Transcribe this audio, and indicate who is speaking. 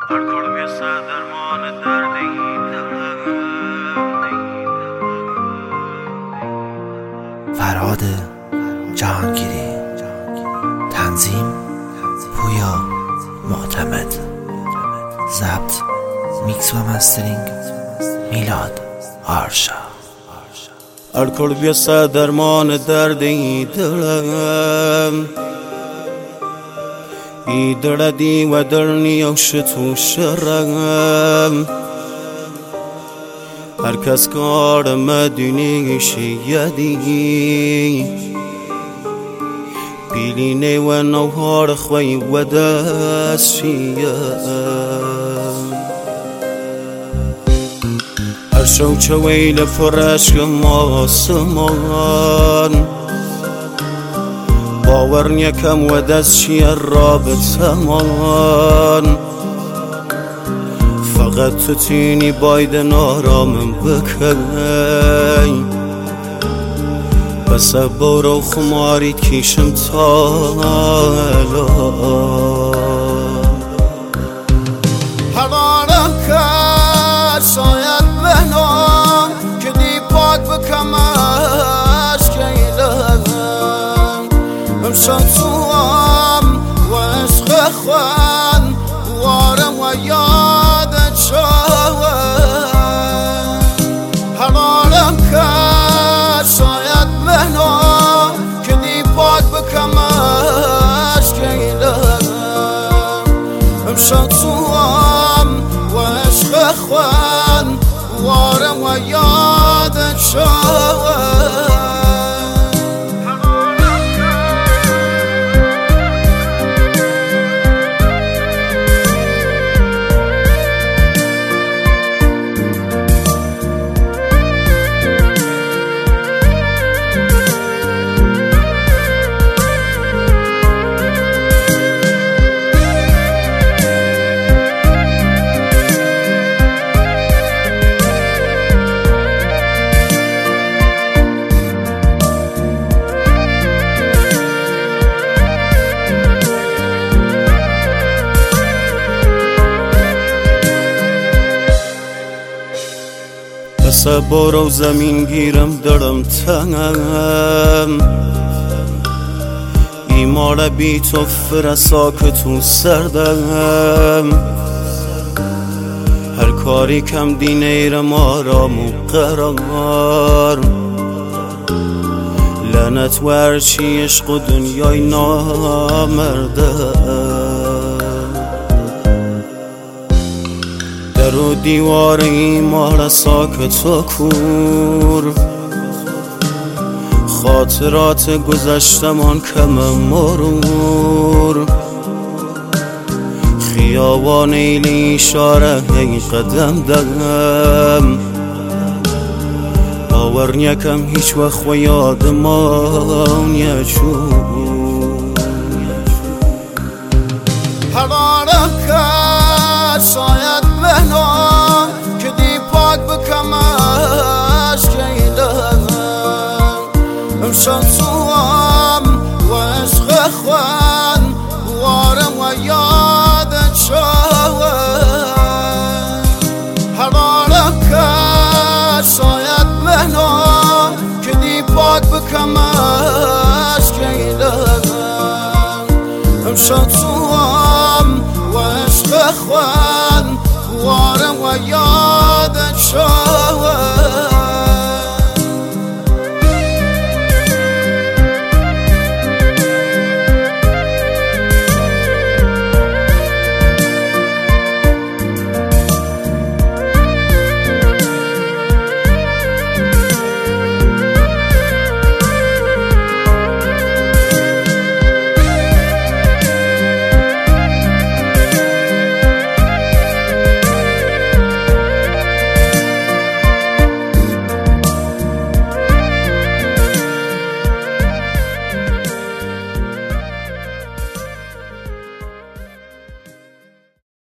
Speaker 1: هر کار میسه درمان درد این
Speaker 2: فرهاد جهانگیری، تنظیم پویا معتمد، ضبط میکس و مسترینگ میلاد آرشا.
Speaker 1: هر کار میسه درمان درد این دردی و درنی و شتو شرم هر کس کار مدونی شیدی بیلینه و نوهار خوی و دست شیم هر شو چویل فرشک ماسمان باور نیکم و دست چی رابطه من فقط تو تینی باید نارامم بکنی بس برو خماری کشم تا
Speaker 3: حوالم کرد شاید بنام که دی پاک بکمش که ایلم امشان توام و عشق خوان وارم و یادت شوم حوالم کرد شاید بنام که دی پاک بکمش که ایلم امشان توام و عشق خوان وارم و یادت شوم
Speaker 1: بس برو زمین گیرم درم تنم ایمار بی تو فرسا که تو سردم هر کاری کم دینیرم آرام و قرار لعنت ورچی عشق و دنیای نامردم در و دیوار ایمار ساکت و کور خاطرات گذشتمان کم مرور خیابان ایلی اشاره هی قدم دم باور نیکم هیچ وقت و یادمان یجور
Speaker 3: حوالم کرد شاید بنام که دی پاک بکمش که ایلم امشان توام و عشق خوان وارم و یادت شوم حوالم کرد شاید بنام که دی پاک بکمش که ایلم امشان